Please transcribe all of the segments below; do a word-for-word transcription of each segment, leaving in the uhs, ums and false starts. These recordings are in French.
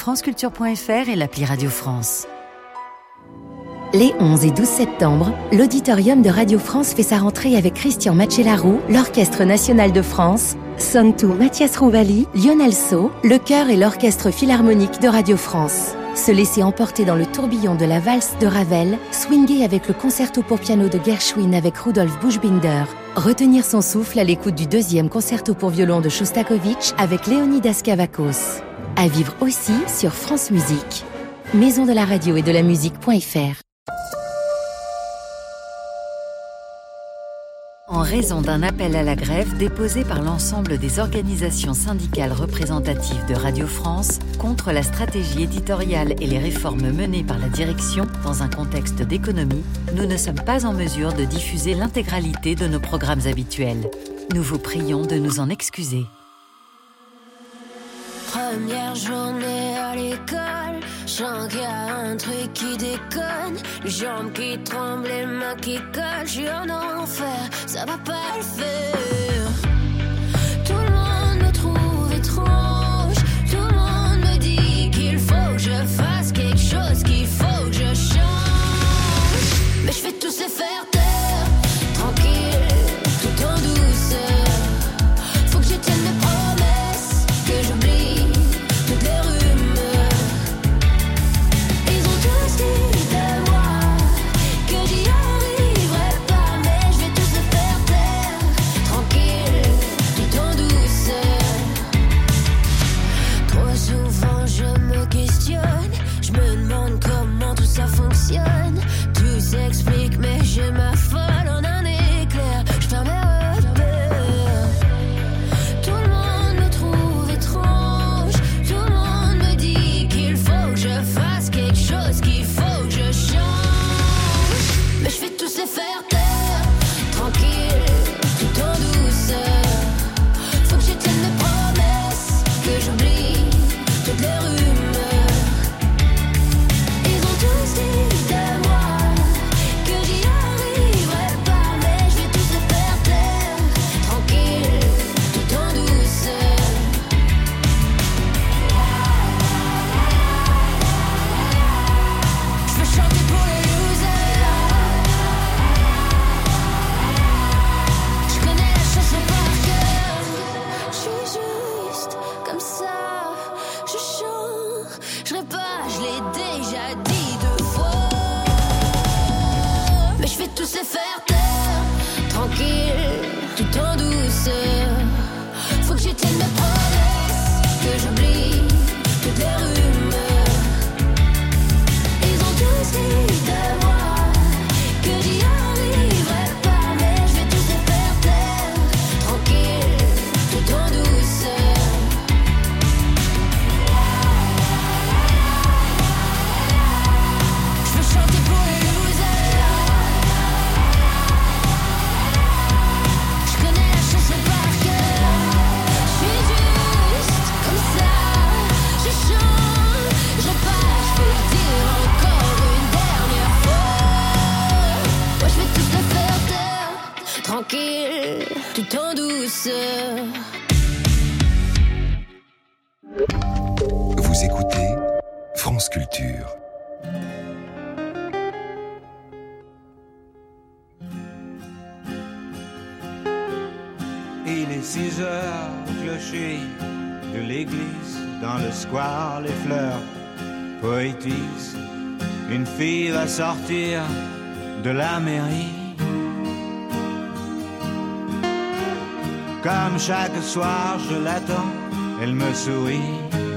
franceculture point f r et l'appli Radio France. Les onze et douze septembre, l'auditorium de Radio France fait sa rentrée avec Christian Macellaro, l'Orchestre National de France, Sontou Mathias Rouvali, Lionel Sceaux, le chœur et l'Orchestre Philharmonique de Radio France. Se laisser emporter dans le tourbillon de la valse de Ravel, swinguer avec le concerto pour piano de Gershwin avec Rudolf Buchbinder, retenir son souffle à l'écoute du deuxième concerto pour violon de Shostakovich avec Léonidas Kavakos. À vivre aussi sur France Musique. Maison de la radio et de la musique.fr. En raison d'un appel à la grève déposé par l'ensemble des organisations syndicales représentatives de Radio France contre la stratégie éditoriale et les réformes menées par la direction dans un contexte d'économie, nous ne sommes pas en mesure de diffuser l'intégralité de nos programmes habituels. Nous vous prions de nous en excuser. Première journée à l'école, je sens qu'il y a un truc qui déconne. Les jambes qui tremblent, les mains qui collent. Je suis en enfer, ça va pas le faire. Tout le monde me trouve étrange. Tout le monde me dit qu'il faut que je fasse quelque chose, qu'il faut que je change. Mais je fais tout se faire taire, tranquille, tout en douceur. Faut que je tienne mes promesses, que j'oublie toutes les rumeurs. Ils ont tous dit de moi que j'y arriverai pas, mais je vais tous les faire taire, tranquille, tout en douceur. Trop souvent je me questionne, je me demande comment tout ça fonctionne. Tout s'explique mais je m'affole en un éclair, je ferme mes repères. Tout le monde me trouve étrange, tout le monde me dit qu'il faut que je fasse quelque chose, qu'il faut que je change. Mais je fais tous les faire taire, tranquille, tout en douceur. Faut que je tienne mes promesses, que j'oublie toutes les rumeurs. Ils ont tous dit de moi que j'y arriverai pas, mais je vais tous les faire taire, tranquille, tout en douceur. Je veux chanter pour les losers. Je connais la chanson par cœur. Je suis juste comme ça. Je changerai pas, je l'ai déjà dit deux fois. Mais je fais tous les faire taire, tranquille, tout en douceur. Faut que je tienne mes promesses, que j'oublie toutes les rumeurs. Ils ont tous dit de moi que j'y arriverai pas, mais je vais tous les faire taire, tranquille, tout en douceur. Je veux chanter pour les losers. Je connais la chanson par cœur. Je suis juste comme ça. Je chante, je passe, je peux le dire encore une dernière fois. Moi je vais tous le faire taire, tranquille, tout en douceur. Vous écoutez France Culture. Il est six heures, clocher de l'église, dans le square, les fleurs poétisent. Une fille va sortir de la mairie. Comme chaque soir, je l'attends, elle me sourit.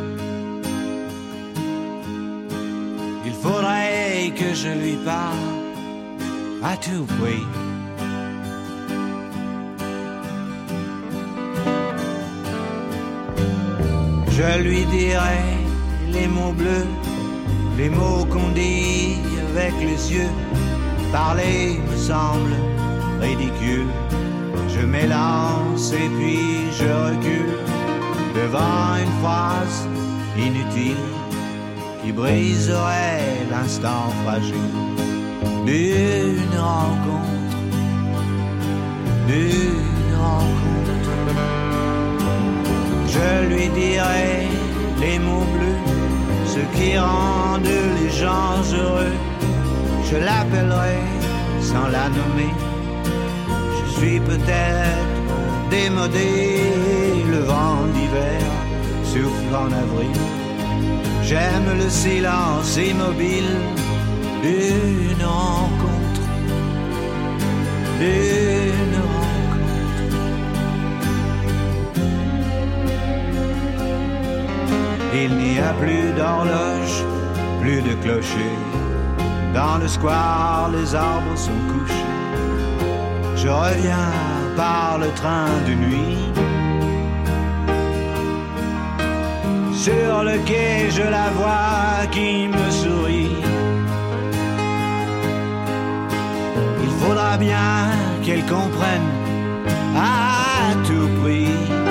Il faudrait que je lui parle à tout prix. Je lui dirai les mots bleus, les mots qu'on dit avec les yeux. Parler me semble ridicule. Je m'élance et puis je recule devant une phrase inutile qui briserait l'instant fragile d'une rencontre, d'une rencontre. Je lui dirai les mots bleus qui rendent les gens heureux. Je l'appellerai sans la nommer. Je suis peut-être démodé, le vent d'hiver souffle en avril. J'aime le silence immobile d'une rencontre, d'une rencontre. Il n'y a plus d'horloge, plus de clocher. Dans le square, les arbres sont couchés. Je reviens par le train de nuit. Sur le quai, je la vois qui me sourit. Il faudra bien qu'elle comprenne à tout prix.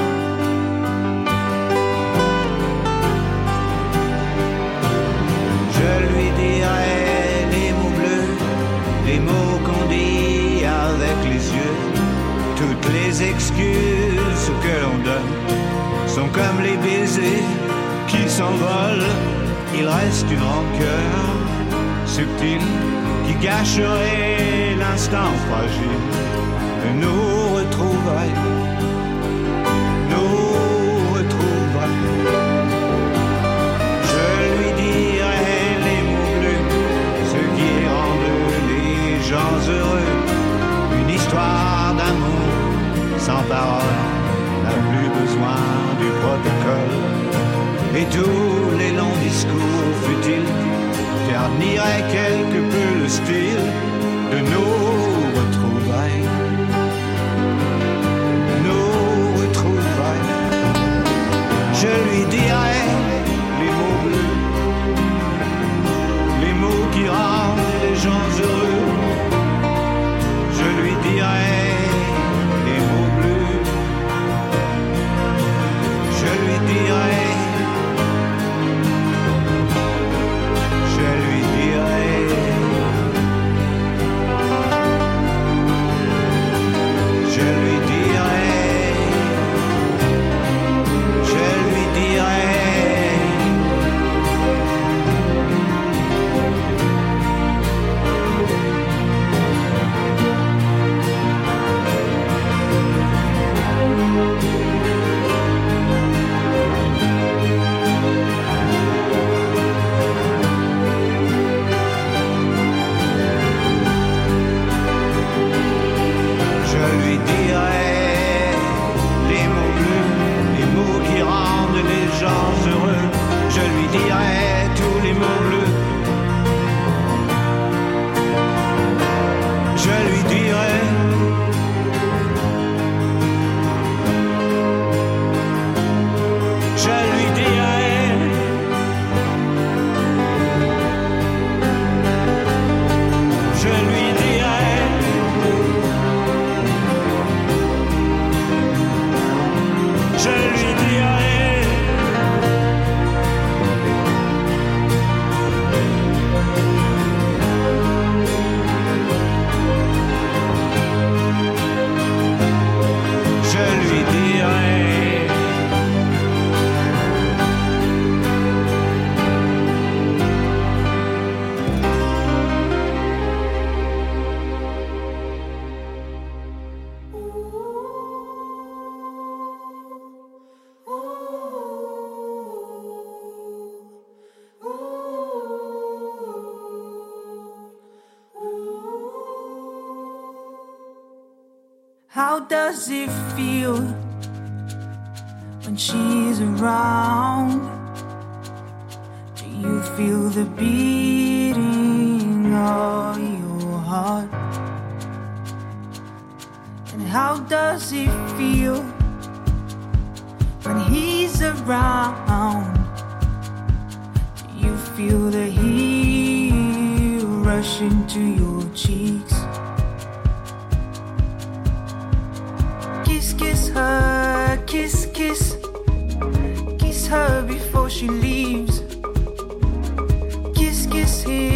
Je lui dirai les mots bleus, les mots qu'on dit avec les yeux. Toutes les excuses que l'on donne sont comme les baisers qui s'envolent. Il reste une rancœur subtile qui gâcherait l'instant fragile de nos retrouvailles, nos retrouvailles. Je lui dirai les mots bleus, ceux qui rendent les gens heureux. Une histoire d'amour sans parole n'a plus besoin du protocole. Et tous les longs discours futiles terniraient quelque peu le style de nos retrouvailles, nos retrouvailles. Je lui dirai les mots bleus, les mots qui rendent les gens heureux. Je lui dirai les mots bleus, je lui dirai. How does it feel when she's around? Do you feel the beating of your heart? And how does it feel when he's around? Do you feel the heat rush into your cheeks? Kiss, kiss her, kiss, kiss. Kiss her before she leaves. Kiss, kiss him.